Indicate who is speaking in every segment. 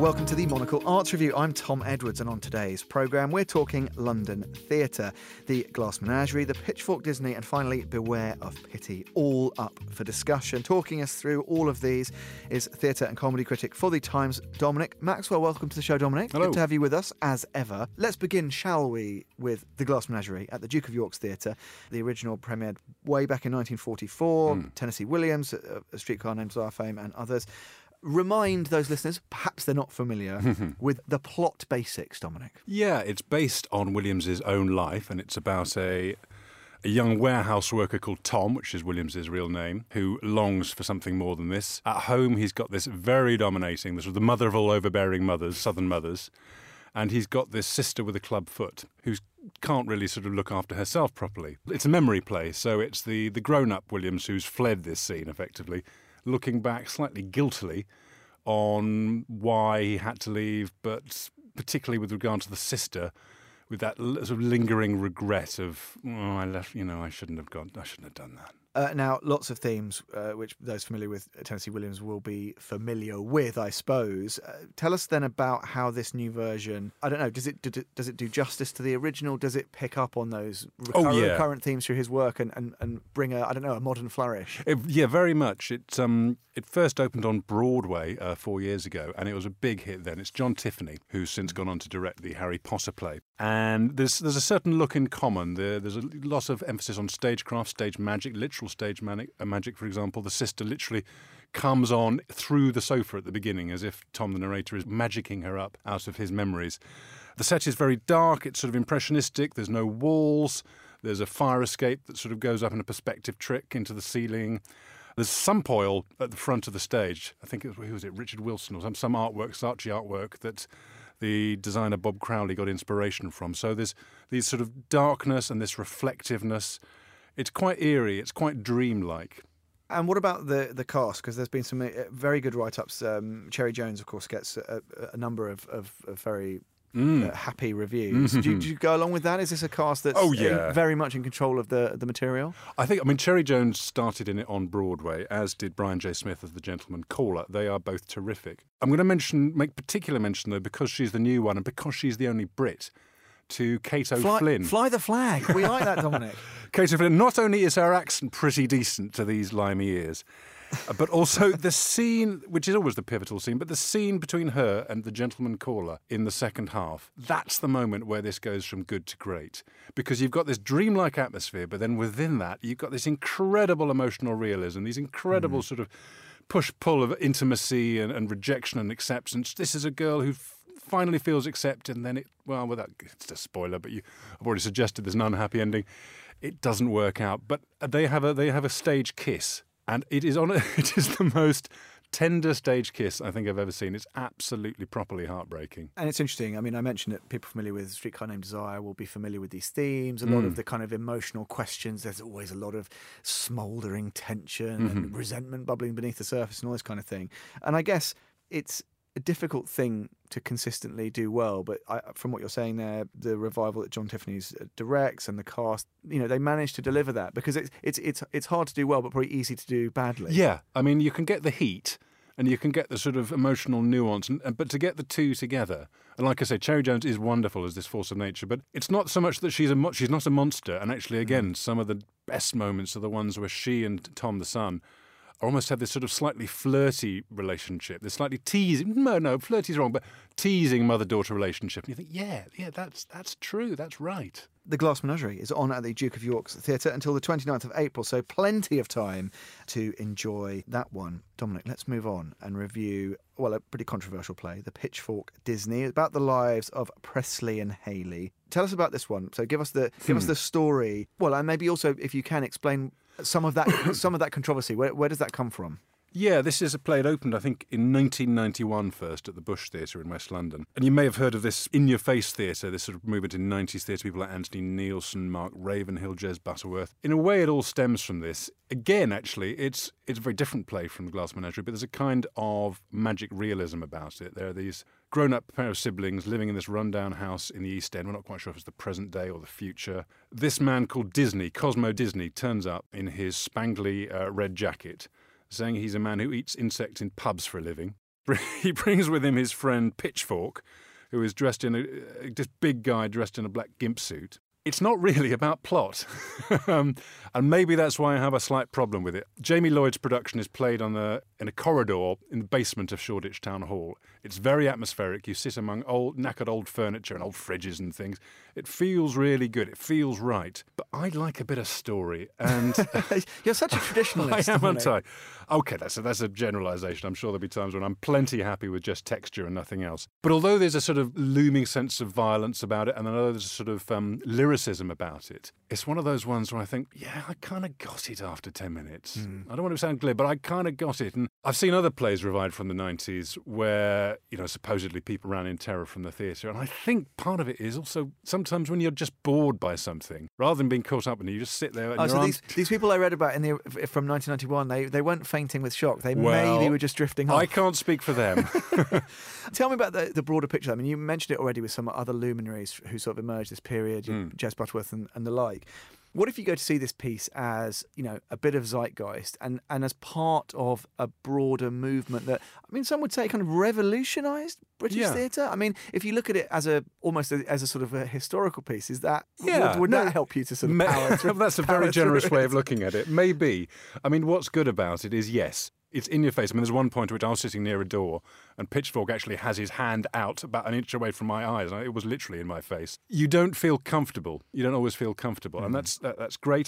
Speaker 1: Welcome to the Monocle Arts Review. I'm Tom Edwards, and on today's programme, we're talking London theatre, the Glass Menagerie, the Pitchfork Disney, and finally, Beware of Pity, all up for discussion. Talking us through all of these is theatre and comedy critic for The Times, Dominic Maxwell. Welcome to the show, Dominic.
Speaker 2: Hello.
Speaker 1: Good to have you with us, as ever. Let's begin, shall we, with the Glass Menagerie at the Duke of York's Theatre. The original premiered way back in 1944, Tennessee Williams, A Streetcar Named Desire fame, and others. Remind those listeners, perhaps they're not familiar, with the plot basics, Dominic.
Speaker 2: Yeah, it's based on Williams's own life, and it's about a young warehouse worker called Tom, which is Williams's real name, who longs for something more than this. At home, he's got this very dominating, this was the mother of all overbearing mothers, southern mothers, and he's got this sister with a club foot who can't really sort of look after herself properly. It's a memory play, so it's the grown-up Williams who's fled this scene, effectively, looking back slightly guiltily on why he had to leave, but particularly with regard to the sister, with that sort of lingering regret of, I left, I shouldn't have done that.
Speaker 1: Now, lots of themes which those familiar with Tennessee Williams will be familiar with, I suppose. Tell us then about how this new version, I don't know, does it do justice to the original? Does it pick up on those recurrent themes through his work and bring a modern flourish?
Speaker 2: Yeah, very much. It first opened on Broadway 4 years ago, and it was a big hit then. It's John Tiffany, who's since gone on to direct the Harry Potter play. And there's a certain look in common. There's a lot of emphasis on stagecraft, stage magic, literal stage magic, for example. The sister literally comes on through the sofa at the beginning as if Tom, the narrator, is magicking her up out of his memories. The set is very dark. It's sort of impressionistic. There's no walls. There's a fire escape that sort of goes up in a perspective trick into the ceiling. There's Sunpoil at the front of the stage. I think Richard Wilson or some artwork, Saatchi artwork that the designer Bob Crowley got inspiration from. So there's these sort of darkness and this reflectiveness. It's quite eerie. It's quite dreamlike.
Speaker 1: And what about the cast? Because there's been some very good write-ups. Cherry Jones, of course, gets a number of very happy reviews. Do you go along with that? Is this a cast that's very much in control of the material?
Speaker 2: Cherry Jones started in it on Broadway, as did Brian J. Smith as the Gentleman Caller. They are both terrific. I'm going to make particular mention, though, because she's the new one and because she's the only Brit, to Kate O'Flynn.
Speaker 1: Fly the flag. We like that, Dominic.
Speaker 2: Kate O'Flynn. Not only is her accent pretty decent to these limey ears, but also the scene, which is always the pivotal scene, but the scene between her and the Gentleman Caller in the second half, that's the moment where this goes from good to great. Because you've got this dreamlike atmosphere, but then within that, you've got this incredible emotional realism, these incredible sort of push-pull of intimacy and rejection and acceptance. This is a girl who finally feels accepted, and then it's a spoiler, but I've already suggested there's an unhappy ending. It doesn't work out, but they have a stage kiss. And it is the most tender stage kiss I think I've ever seen. It's absolutely properly heartbreaking.
Speaker 1: And it's interesting. I mean, I mentioned that people familiar with Streetcar Named Desire will be familiar with these themes. A lot of the kind of emotional questions. There's always a lot of smouldering tension and resentment bubbling beneath the surface and all this kind of thing. And I guess it's a difficult thing to consistently do well, but from what you're saying there, the revival that John Tiffany's directs and the cast, they managed to deliver that, because it's hard to do well, but probably easy to do badly.
Speaker 2: Yeah, I mean, you can get the heat and you can get the sort of emotional nuance, but to get the two together, and like I say, Cherry Jones is wonderful as this force of nature, but it's not so much that she's not a monster, and actually, again, some of the best moments are the ones where she and Tom, the son, almost have this sort of slightly flirty relationship, this slightly teasing, no, flirty's wrong, but teasing mother-daughter relationship. And you think, yeah, that's true, that's right.
Speaker 1: The Glass Menagerie is on at the Duke of York's Theatre until the 29th of April, so plenty of time to enjoy that one. Dominic, let's move on and review, a pretty controversial play, The Pitchfork Disney, about the lives of Presley and Haley. Tell us about this one. So give us the story. Well, and maybe also, if you can, explain some of that controversy. Where does that come from?
Speaker 2: Yeah, this is a play. It opened, I think, in 1991 first at the Bush Theatre in West London. And you may have heard of this in-your-face theatre, this sort of movement in 90s theatre, people like Anthony Neilson, Mark Ravenhill, Jez Butterworth. In a way, it all stems from this. Again, actually, it's a very different play from The Glass Menagerie, but there's a kind of magic realism about it. There are these grown-up pair of siblings living in this rundown house in the East End. We're not quite sure if it's the present day or the future. This man called Disney, Cosmo Disney, turns up in his spangly red jacket, saying he's a man who eats insects in pubs for a living. he brings with him his friend Pitchfork, who is dressed in this big guy dressed in a black gimp suit. It's not really about plot. And maybe that's why I have a slight problem with it. Jamie Lloyd's production is played in a corridor in the basement of Shoreditch Town Hall. It's very atmospheric. You sit among knackered old furniture and old fridges and things. It feels really good. It feels right. But I like a bit of story. And
Speaker 1: You're such a traditionalist.
Speaker 2: I am, aren't I? OK, that's a generalisation. I'm sure there'll be times when I'm plenty happy with just texture and nothing else. But although there's a sort of looming sense of violence about it, and I know there's a sort of lyricism about it, it's one of those ones where I think, yeah, I kind of got it after 10 minutes. I don't want to sound glib, but I kind of got it. And I've seen other plays revived from the 90s where, supposedly people ran in terror from the theatre. And I think part of it is also sometimes when you're just bored by something, rather than being caught up in it, you just sit there and
Speaker 1: so these people I read about from 1991, they weren't fainting with shock. They maybe were just drifting off.
Speaker 2: I can't speak for them.
Speaker 1: Tell me about the broader picture. I mean, you mentioned it already with some other luminaries who sort of emerged this period, Jez Butterworth and the like. What if you go to see this piece as, a bit of zeitgeist and as part of a broader movement that, I mean, some would say kind of revolutionised British theatre? I mean, if you look at it as almost as a sort of a historical piece, is that would that help you to sort of power through?
Speaker 2: That's a very generous way of looking at it. Maybe. I mean, what's good about it is, yes, it's in your face. I mean, there's one point at which I was sitting near a door and Pitchfork actually has his hand out about an inch away from my eyes. It was literally in my face. You don't feel comfortable. You don't always feel comfortable. And that's great.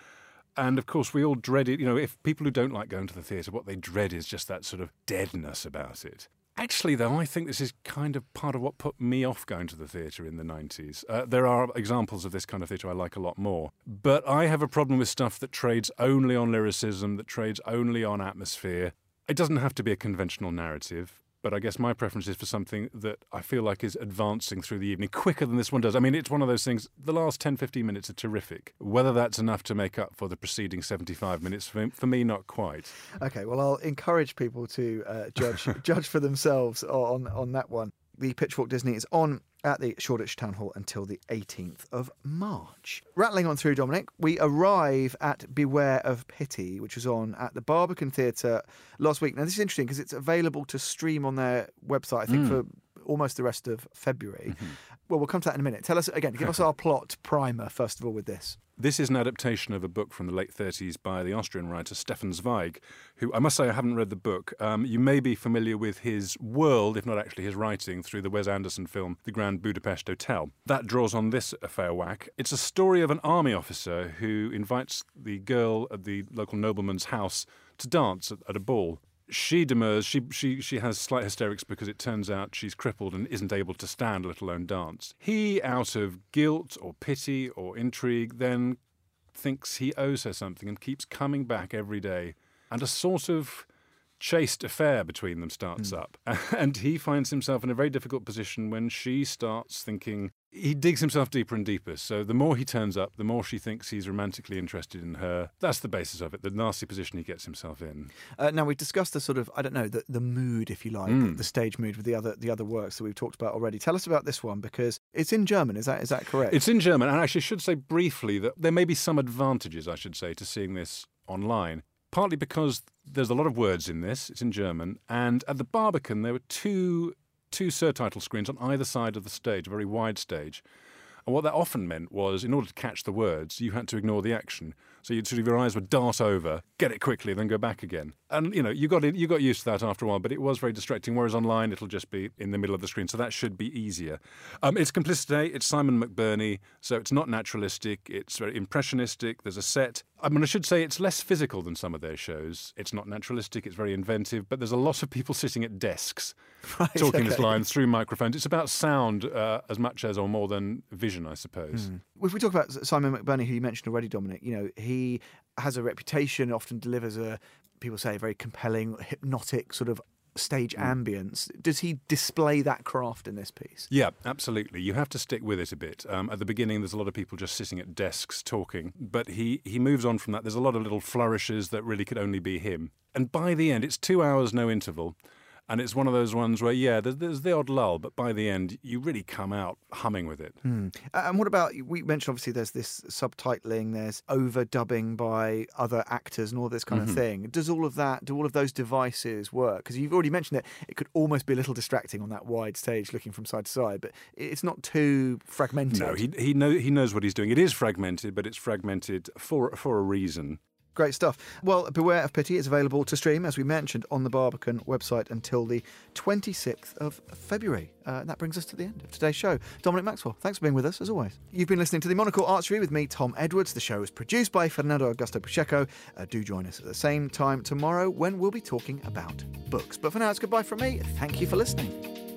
Speaker 2: And of course, we all dread it. If people who don't like going to the theatre, what they dread is just that sort of deadness about it. Actually, though, I think this is kind of part of what put me off going to the theatre in the 90s. There are examples of this kind of theatre I like a lot more. But I have a problem with stuff that trades only on lyricism, that trades only on atmosphere. It doesn't have to be a conventional narrative. But I guess my preference is for something that I feel like is advancing through the evening quicker than this one does. I mean, it's one of those things, the last 10, 15 minutes are terrific. Whether that's enough to make up for the preceding 75 minutes, for me, not quite. OK,
Speaker 1: well, I'll encourage people to judge for themselves on that one. The Pitchfork Disney is on at the Shoreditch Town Hall until the 18th of March. Rattling on through, Dominic, we arrive at Beware of Pity, which was on at the Barbican Theatre last week. Now, this is interesting because it's available to stream on their website, I think, for almost the rest of February. Well, we'll come to that in a minute. Tell us, again, give us our plot primer, first of all, with this.
Speaker 2: This is an adaptation of a book from the late 30s by the Austrian writer Stefan Zweig, who, I must say, I haven't read the book. You may be familiar with his world, if not actually his writing, through the Wes Anderson film The Grand Budapest Hotel. That draws on this a fair whack. It's a story of an army officer who invites the girl at the local nobleman's house to dance at a ball. She demurs. She has slight hysterics because it turns out she's crippled and isn't able to stand, let alone dance. He, out of guilt or pity or intrigue, then thinks he owes her something and keeps coming back every day. And a sort of chaste affair between them starts up. And he finds himself in a very difficult position when she starts thinking. He digs himself deeper and deeper. So the more he turns up, the more she thinks he's romantically interested in her. That's the basis of it, the nasty position he gets himself in.
Speaker 1: Now, we've discussed the sort of, I don't know, the mood, if you like, the stage mood with the other works that we've talked about already. Tell us about this one, because it's in German, is that correct?
Speaker 2: It's in German, and I actually should say briefly that there may be some advantages, I should say, to seeing this online. Partly because there's a lot of words in this, it's in German, and at the Barbican there were two surtitle screens on either side of the stage, a very wide stage. And what that often meant was, in order to catch the words, you had to ignore the action. So you'd sort of, your eyes would dart over, get it quickly, then go back again. And, you got used to that after a while, but it was very distracting, whereas online it'll just be in the middle of the screen, so that should be easier. It's Complicité, it's Simon McBurney, so it's not naturalistic, it's very impressionistic, there's a set. I mean, I should say it's less physical than some of their shows. It's not naturalistic, it's very inventive, but there's a lot of people sitting at desks talking this line through microphones. It's about sound as much as or more than vision, I suppose.
Speaker 1: If we talk about Simon McBurney, who you mentioned already, Dominic, he has a reputation, often delivers people say, a very compelling, hypnotic sort of stage ambience. Does he display that craft in this piece?
Speaker 2: Yeah, absolutely. You have to stick with it a bit. At the beginning, there's a lot of people just sitting at desks talking, but he moves on from that. There's a lot of little flourishes that really could only be him. And by the end, it's 2 hours, no interval. And it's one of those ones where, there's the odd lull, but by the end, you really come out humming with it.
Speaker 1: And what about, we mentioned obviously there's this subtitling, there's overdubbing by other actors and all this kind of thing. Do all of those devices work? Because you've already mentioned that it could almost be a little distracting on that wide stage looking from side to side, but it's not too fragmented.
Speaker 2: No, he knows what he's doing. It is fragmented, but it's fragmented for a reason.
Speaker 1: Great stuff. Well, Beware of Pity is available to stream, as we mentioned, on the Barbican website until the 26th of February. That brings us to the end of today's show. Dominic Maxwell, thanks for being with us, as always. You've been listening to the Monocle Arts Review with me, Tom Edwards. The show is produced by Fernando Augusto Pacheco. Do join us at the same time tomorrow when we'll be talking about books. But for now, it's goodbye from me. Thank you for listening.